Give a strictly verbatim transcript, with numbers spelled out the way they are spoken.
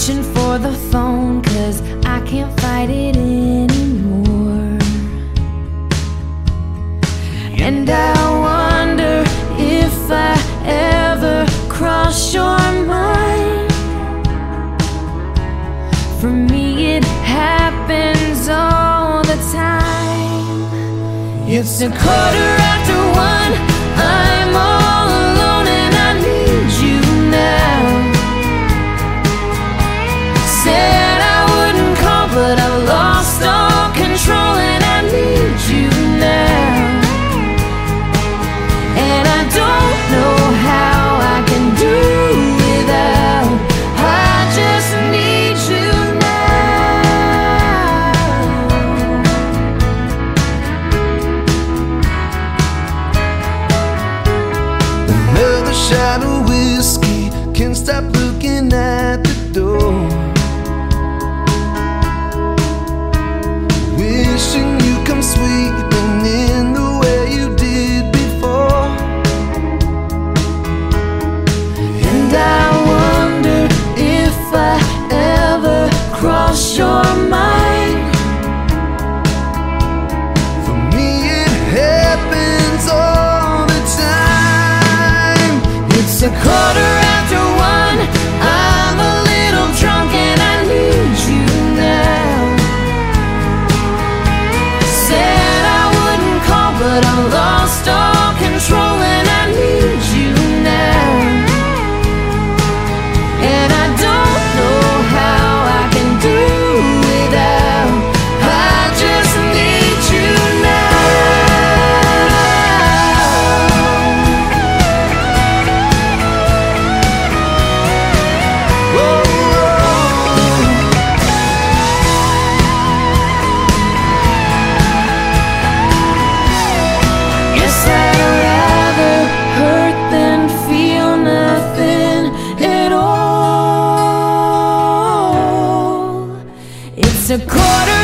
reaching for the phone 'cause I can't fight it anymore. And I wonder if I ever cross your mind. For me it happens all the time. It's a quarter after one, I'm all alone and I need you now. Said I wouldn't call, but I've lost all control and I need you now. And I don't know how I can do without. I just need you now. Another shot of whiskey, can't stop looking at the door. Wishing you come sweeping in the way you did before. And I wonder if I ever cross your mind. For me it happens all the time. It's a quarter after one, I'm a little drunk and I need you now. Said I wouldn't call, but I lost all control and I need you now. And I don't know how I can do without. I just need you now. Whoa, Guess I'd rather hurt than feel nothing at all. It's a quarter